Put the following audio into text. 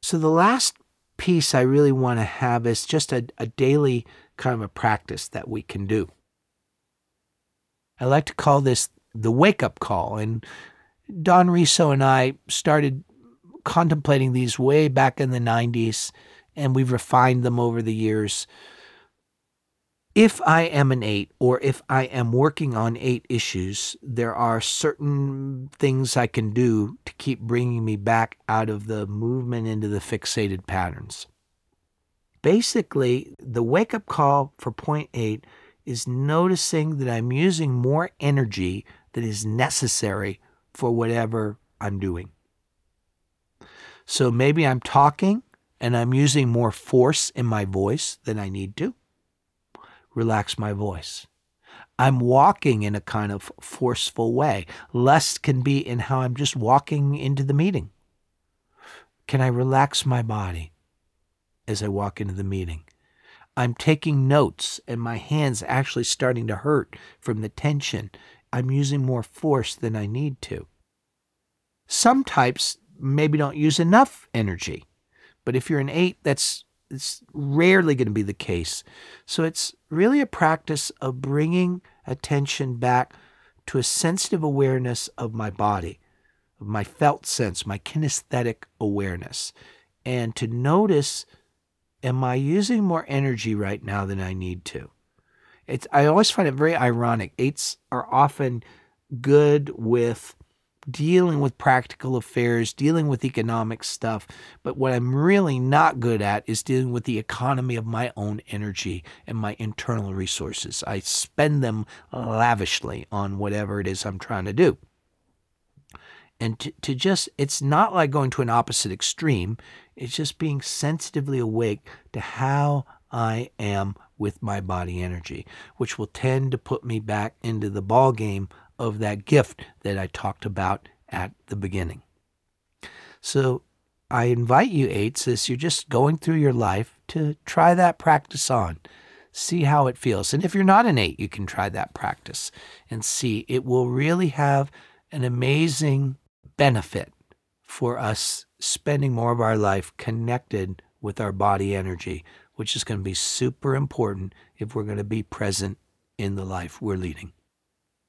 So the last piece I really want to have is just a daily kind of a practice that we can do. I like to call this the wake-up call. And Don Riso and I started contemplating these way back in the 90s, and we've refined them over the years. If I am an 8, or if I am working on 8 issues, there are certain things I can do to keep bringing me back out of the movement into the fixated patterns. Basically, the wake-up call for point 8 is noticing that I'm using more energy than is necessary for whatever I'm doing. So maybe I'm talking and I'm using more force in my voice than I need to. Relax my voice. I'm walking in a kind of forceful way. Less can be in how I'm just walking into the meeting. Can I relax my body as I walk into the meeting? I'm taking notes and my hands actually starting to hurt from the tension. I'm using more force than I need to. Some types maybe don't use enough energy, but if you're an 8, it's rarely going to be the case. So it's really a practice of bringing attention back to a sensitive awareness of my body, of my felt sense, my kinesthetic awareness, and to notice, am I using more energy right now than I need to? I always find it very ironic. 8s are often good with dealing with practical affairs, dealing with economic stuff. But what I'm really not good at is dealing with the economy of my own energy and my internal resources. I spend them lavishly on whatever it is I'm trying to do. And to just, it's not like going to an opposite extreme. It's just being sensitively awake to how I am with my body energy, which will tend to put me back into the ball game of that gift that I talked about at the beginning. So I invite you, 8s, as you're just going through your life, to try that practice on. See how it feels. And if you're not an 8, you can try that practice and see. It will really have an amazing benefit for us spending more of our life connected with our body energy, which is going to be super important if we're going to be present in the life we're leading.